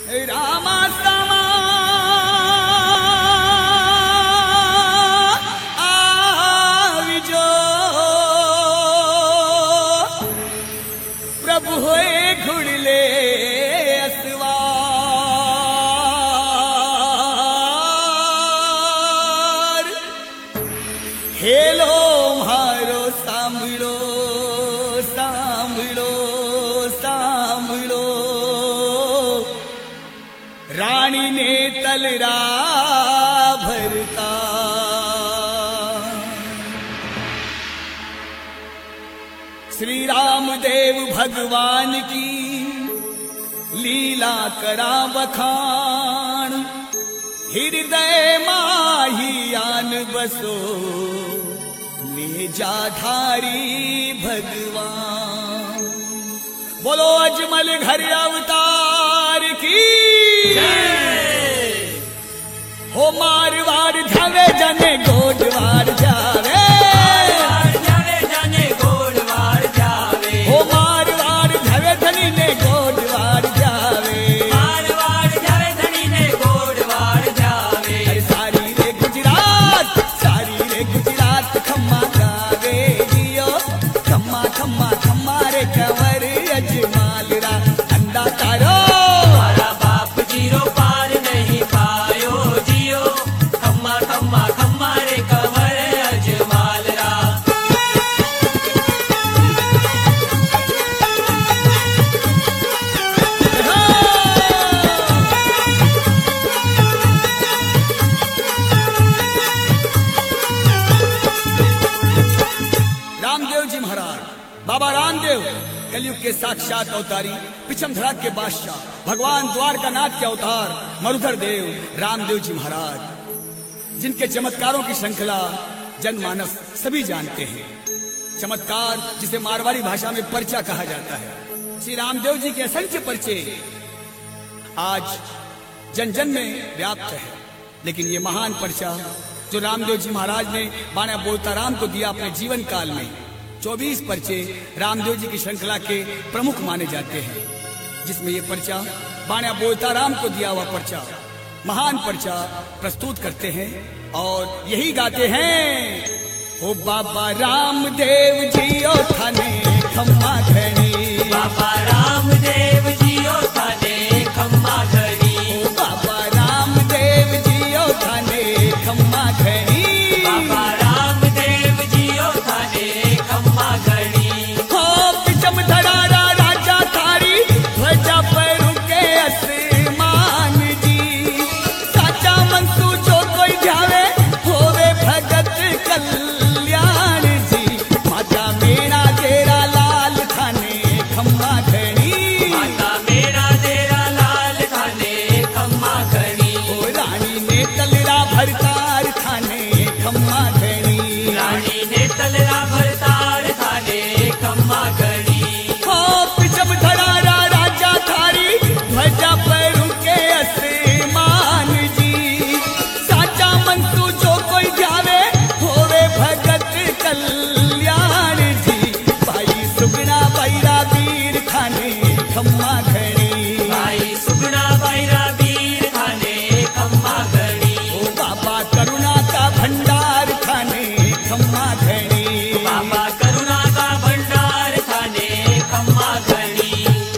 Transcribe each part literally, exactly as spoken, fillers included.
रामा समा आविजो प्रभु होए घुड़ले असवार हेलो मारो सांभळो सांभळो सांभळो रानी ने तलरा भरता श्री रामदेव भगवान की लीला करा बखान हृदय माही आन बसो निजाधारी भगवान। बोलो अजमल घर अवतार की हो मारवाड़ जावे जने गोडवाड़ जावे जाने गोडवाड़ जावे हो मारवाड़ जावे धनी ने गोडवाड़ जावे मारवाड़ जावे धनी ने गोडवाड़ जावे अरे सारी रे गुजरात सारी रे गुजरात खम्मा गावे जियो खम्मा खम्मा खम्मा रे कंवर अजमाल रा अंडा तारो हमारा बाप जीरो पार नहीं पायो जियो खम्मा खम्मा खम्मा रे कंवर अजमाल रा। रामदेव जी महाराज बाबा रामदेव कलयुग के साक्षात अवतारी पिछम धड़ा के बादशाह भगवान द्वारका नाथ के अवतार मरुधर देव रामदेव जी महाराज जिनके चमत्कारों की श्रृंखला जनमानस सभी जानते हैं। चमत्कार जिसे मारवाड़ी भाषा में पर्चा कहा जाता है। श्री रामदेव जी के असंख्य पर्चे आज जन जन में व्याप्त है, लेकिन ये महान पर्चा जो रामदेव जी महाराज ने बाणा बोलताराम को दिया अपने जीवन काल में, चौबीस पर्चे रामदेव जी की श्रृंखला के प्रमुख माने जाते हैं, जिसमें ये पर्चा बाणा बोलताराम को दिया हुआ पर्चा महान पर्चा प्रस्तुत करते हैं और यही गाते हैं। ओ बाबा रामदेव जी ओ थाने खम्मा घड़ी बाबा रामदेव जियो थाने खम्मा घड़ी ओ बाबा रामदेव जी ओ थाने खम्मा घड़ी बाबा रामदेव जियो थाने खम्मा घड़ी हो पिचम धड़ारा राजा थारी ध्वजा पर के आसमान जी साचा मंसू जो कोई जावे होवे भगत कल्याण जी माता मेरा तेरा लाल थाने खम्मा घड़ी माता मेरा तेरा लाल थाने खम्मा घड़ी ओ रानी ने तलरा भरतार थाने खम्मा घड़ी रानी ने तलरा भरतार थाने खम्मा घड़ी हो पिचम धड़ारा राजा थारी ध्वजा पर के आसमान जी साचा मंसू जो कोई जावे होवे भगत कल्याण जी भाई सुगना बैरा वीर खाने खम्मा घड़ी भाई सुगना बैरा वीर थाने खम्मा घड़ी ओ बाबा करुणा का भंडार खाने खम्मा घड़ी बाबा करुणा का भंडार थाने खम्मा घड़ी।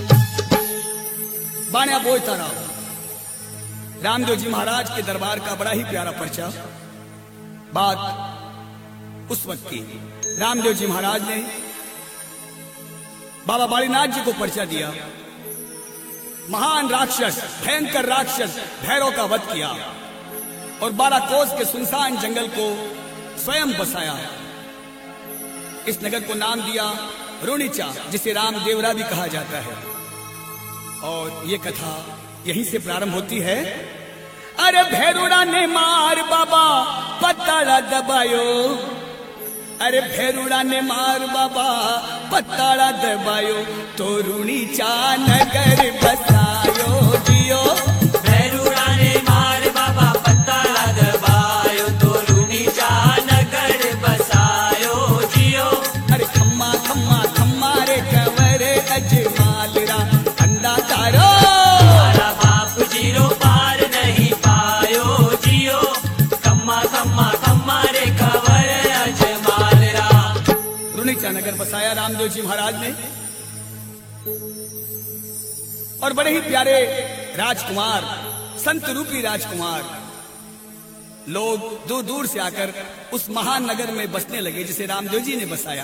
बाणा बोलताराम रामदेव जी महाराज के दरबार का बड़ा ही प्यारा पर्चा। बात उस वक्त की रामदेव जी महाराज ने बाबा बालीनाथ जी को पर्चा दिया, महान राक्षस भयंकर राक्षस भैरव का वध किया और बारह कोस के सुनसान जंगल को स्वयं बसाया। इस नगर को नाम दिया रुणिचा, जिसे रामदेवरा भी कहा जाता है। और ये कथा यहीं से प्रारंभ होती है। अरे भैरुड़ा ने मार बाबा पत्ताड़ा दबायो, अरे भैरुड़ा ने मार बाबा पत्ताड़ा दबायो तो रुणिचा नगर बसायो जियो भैरुड़ा ने मार बाबा पत्ताड़ा दबायो तो रुणिचा नगर बसायो जियो। अरे खम्मा खम्मा खम्मा रे कंवर अजमाल रा अंडा तारो हमारा बाप जी महाराज ने। और बड़े ही प्यारे राजकुमार, संत रूपी राजकुमार लोग दूर दूर से आकर उस महान नगर में बसने लगे जिसे रामदेव जी ने बसाया।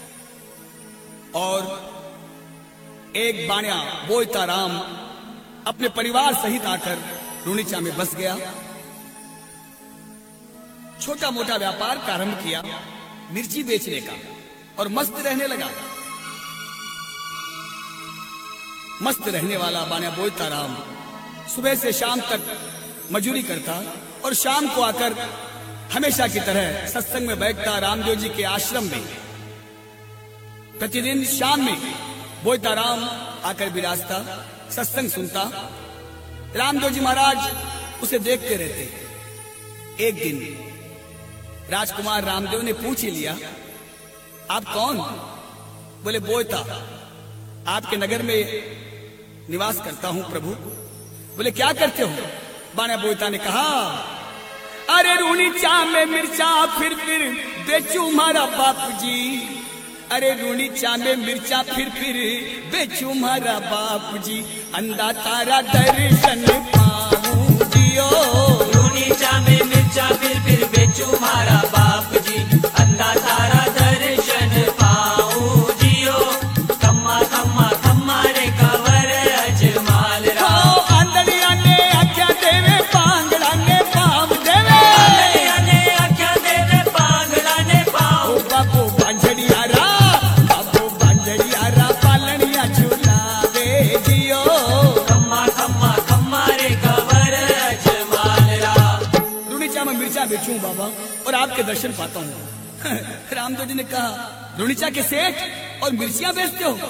और एक बाण्या बोयता राम अपने परिवार सहित आकर रूणीचा में बस गया। छोटा मोटा व्यापार प्रारंभ किया मिर्ची बेचने का और मस्त रहने लगा। मस्त रहने वाला बाण्या बोयता राम सुबह से शाम तक मजूरी करता और शाम को आकर हमेशा की तरह सत्संग में बैठता रामदेव जी के आश्रम में। प्रतिदिन शाम में बोयता राम आकर विराजता, सत्संग सुनता। रामदेव जी महाराज उसे देखते रहते। एक दिन राजकुमार रामदेव ने पूछ ही लिया, आप कौन? बोले बोयता, आपके नगर में निवास करता हूं प्रभु। बोले क्या करते हो? बाण्या बोयता ने कहा, अरे रूणीचा में मिर्चा फिर फिर बेचू मारा बाप जी। अरे रूणीचा में मिर्चा फिर फिर बेचू मारा बाप जी। अंधा तारा दर्शन पाऊं जियो। रूणीचा में मिर्चा फिर फिर बेचू मारा बाप जी। अंधा तारा दर्शन पाऊं जियो। खम्मा खम्मा खम्मा रे कवर अजमाल रा। आंधड़िया ने आख्या देवे पांगड़ा ने पाव देवे। आंधड़िया ने आख्या देवे पांगड़ा ने पाव। बाबू बांझड़िया रा, बाबू बांझड़िया रा पालनिया झुलावे जियो। खम्मा खम्मा खम्मा रे कवर अजमाल रा। रूणीचा में मिर्चा बेचूं बाबा और आपके दर्शन पाता हूँ। रामदेव जी ने कहा, रूणीचा के सेठ और मिर्चियां बेचते हो?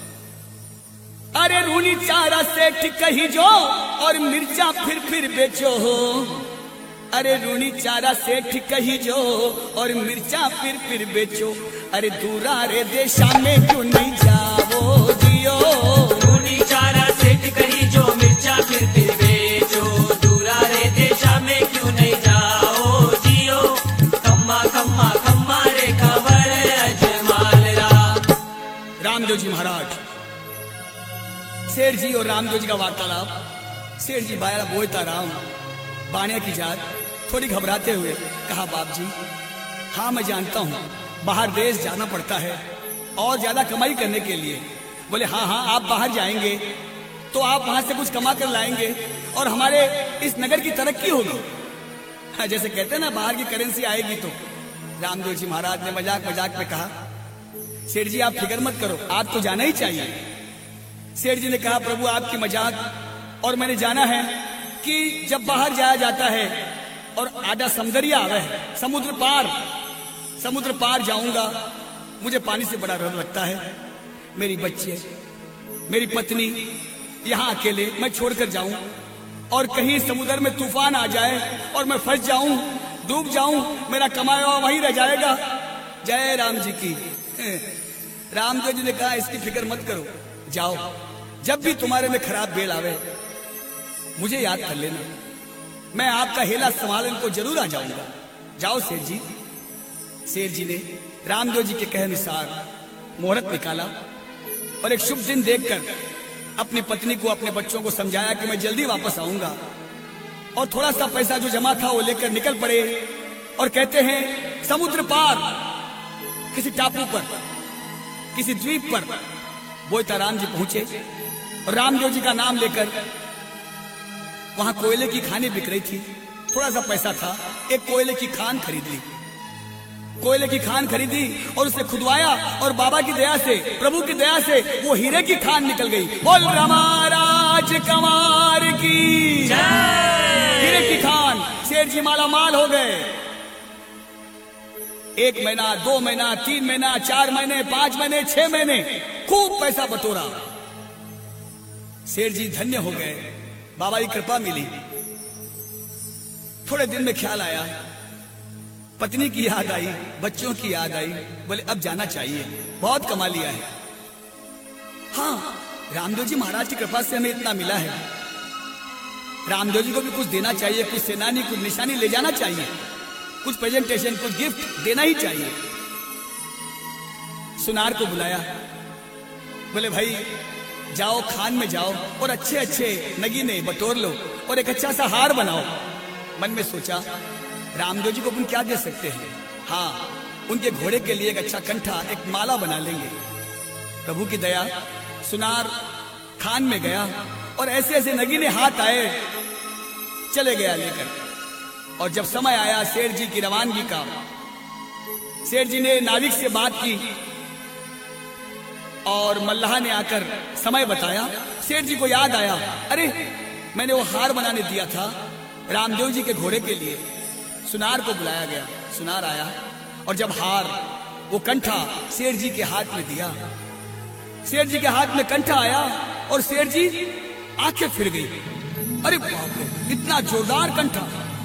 अरे रूणीचा रा सेठ कही जो और मिर्चा फिर फिर बेचो हो। अरे रूणीचा रा सेठ कही जो और मिर्चा फिर फिर बेचो। अरे दूरा रे देशा में क्यों नहीं जाओ जियो। रूणीचा रा सेठ कही जो मिर्चा फिर फिर बेचो। दूरा रे देशा में क्यों नहीं जाओ जियो। खम्मा खम्मा खम्मा रे खबर अजमाल रा। रामदेव जी महाराज, सेठ जी और रामदेव जी का वार्तालाप। सेठ जी बाया बोयता राम बाण्या की जात थोड़ी घबराते हुए कहा, बाप जी हाँ मैं जानता हूँ बाहर देश जाना पड़ता है और ज्यादा कमाई करने के लिए। बोले हाँ हाँ आप बाहर जाएंगे तो आप वहां से कुछ कमा कर लाएंगे और हमारे इस नगर की तरक्की होगी। हाँ, जैसे कहते हैं ना बाहर की करेंसी आएगी तो। रामदेव जी महाराज ने मजाक मजाक में कहा, सेठ जी आप फिक्र मत करो, आपको जाना ही चाहिए। सेठ जी ने कहा, प्रभु आपकी मजाक और मैंने जाना है कि जब बाहर जाया जाता है और आधा समंदरिया आवे है, समुद्र पार समुद्र पार जाऊंगा, मुझे पानी से बड़ा डर लगता है। मेरी बच्चे, मेरी पत्नी यहाँ अकेले मैं छोड़कर जाऊं और कहीं समुद्र में तूफान आ जाए और मैं फंस जाऊं, डूब जाऊं, मेरा कमाया हुआ वहीं रह जाएगा। जय राम जी की। रामदेव जी ने कहा, इसकी फिक्र मत करो, जाओ, जब भी तुम्हारे में खराब बेल आवे मुझे याद कर लेना, मैं आपका हेला संभालने को जरूर आ जाऊंगा। जाओ सेठ जी। सेठ जी ने रामदेव जी के कहे अनुसार मुहूर्त निकाला और एक शुभ दिन देखकर अपनी पत्नी को, अपने बच्चों को समझाया कि मैं जल्दी वापस आऊंगा। और थोड़ा सा पैसा जो जमा था वो लेकर निकल पड़े और कहते हैं समुद्र पार किसी टापू पर, किसी द्वीप पर बोयता राम जी पहुंचे और रामदेव जी का नाम लेकर वहां कोयले की खानें बिक रही थी। थोड़ा सा पैसा था, एक कोयले की खान खरीद ली। कोयले की खान खरीदी और उसे खुदवाया और बाबा की दया से, प्रभु की दया से वो हीरे की खान निकल गई। बोल रामा राजकुमार की जय। हीरे की खान। सेठ जी माला माल हो गए। एक महीना, दो महीना, तीन महीना, चार महीने, पांच महीने, छह महीने खूब पैसा बटोरा। सेठ जी धन्य हो गए, बाबा की कृपा मिली। थोड़े दिन में ख्याल आया, पत्नी की याद आई, बच्चों की याद आई। बोले अब जाना चाहिए, बहुत कमा लिया है। हाँ, रामदेव जी महाराज की कृपा से हमें इतना मिला है, रामदेव जी को भी कुछ देना चाहिए, कुछ सेनानी, कुछ निशानी ले जाना चाहिए, कुछ प्रेजेंटेशन, कुछ गिफ्ट देना ही चाहिए। सुनार को बुलाया। बोले भाई जाओ खान में जाओ और अच्छे अच्छे नगीने बटोर लो और एक अच्छा सा हार बनाओ। मन में सोचा रामदेव जी को अपन क्या दे सकते हैं, हाँ उनके घोड़े के लिए एक अच्छा कंठा, एक माला बना लेंगे। प्रभु की दया, सुनार खान में गया और ऐसे ऐसे नगीने हाथ आए, चले गया लेकर। और जब समय आया शेर जी की रवानगी का, शेर जी ने नाविक से बात की और मल्लाह ने आकर समय बताया। शेर जी को याद आया, अरे मैंने वो हार बनाने दिया था रामदेव जी के घोड़े के लिए। सुनार को बुलाया गया, सुनार आया और जब हार, वो कंठा शेर जी के हाथ में दिया, शेर जी के हाथ में कंठा आया और शेर जी आंखें फिर गई। अरे बाप रे, इतना जोरदार कंठा,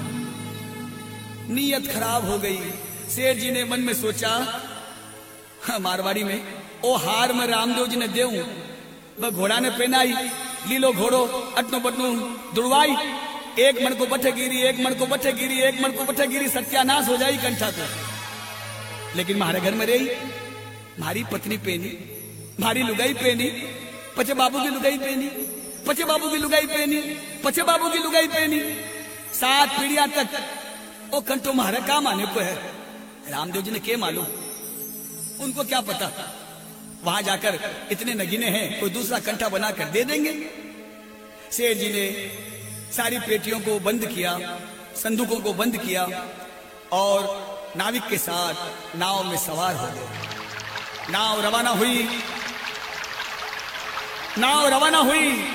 नीयत खराब हो गई। शेर जी ने मन में सोचा, हाँ, मारवाड़ी में ओ हार में रामदेव जी ने देऊं, वह घोड़ा ने पहनाई, लीलो घोड़ो अटनो बटनो दुड़वाई, एक मन को बठे गिरी, एक मन को बठे गिरी, एक मन को बठे गिरी, सत्यानाश हो जाई कंठा को। लेकिन मारे घर में रही, मारी पत्नी पहनी, मारी लुगाई पहनी, पचे बाबू की लुगाई पहनी, पचे बाबू की लुगाई पहनी, पचे बाबू की लुगाई पहनी, सात पीढ़ियां तक वो कंठो मारे काम आने को है। रामदेव जी ने क्या मालूम, उनको क्या पता वहां जाकर इतने नगीने हैं, कोई दूसरा कंठा बनाकर दे देंगे। शेर जी ने सारी पेटियों को बंद किया, संदूकों को बंद किया और नाविक के साथ नाव में सवार हो गए। नाव रवाना हुई, नाव रवाना हुई